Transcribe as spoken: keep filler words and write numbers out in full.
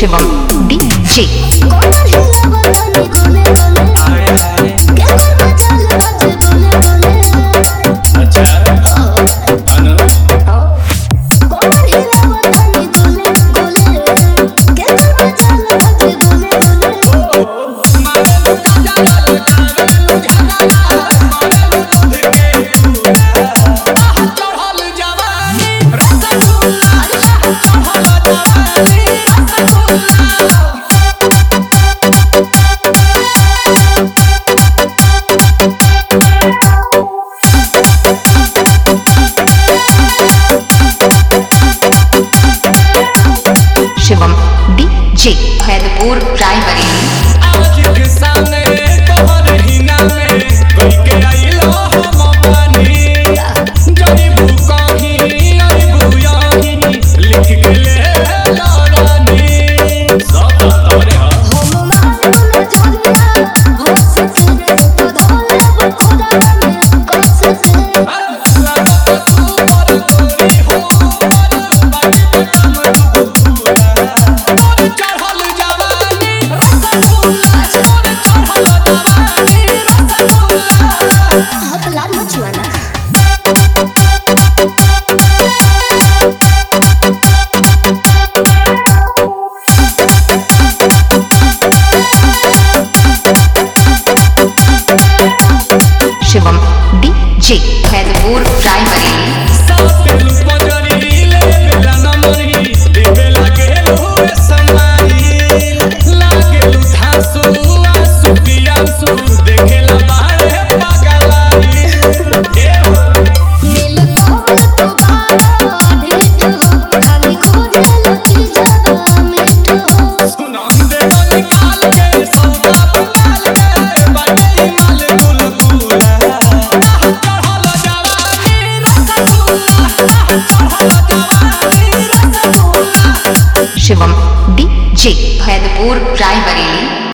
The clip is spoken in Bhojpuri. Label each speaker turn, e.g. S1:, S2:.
S1: Shivam DJ. Shivam DJ Haidpur primary.
S2: आज के सामने तोहर हिना में कोई के आइलो हम पानी जनी भूकही आई भूयाही लिख के ले लड़ानी सब तोरे ह हम मानो जनिया हो सके तो धोले खुदा में कस से लागत तू पर तोरी हो बाकी काम चढ़ल जवानी रसगुल्ला छोड़ चढ़ल जवानी रसगुल्ला हाथ लाल मचुआना।
S1: Shivam DJ Haidpur primary.
S2: सापेलु पजरी ले बेला नमरी देवे लागे होए समाई लागेलु धासु आसु पियासु देखेला बाहे पागलाई ए हो
S3: मिल कोल तो बारा भेट हो खाली खोजे लगी जवा मिट हो
S2: सुनाम दे निकाल के सौदा बंगाल के बाटे माल गुलगुला चढ़ल जवानी रसगुल्ला चढ़ल जवानी रसगुल्ला।
S1: Shivam DJ Haidpur primary.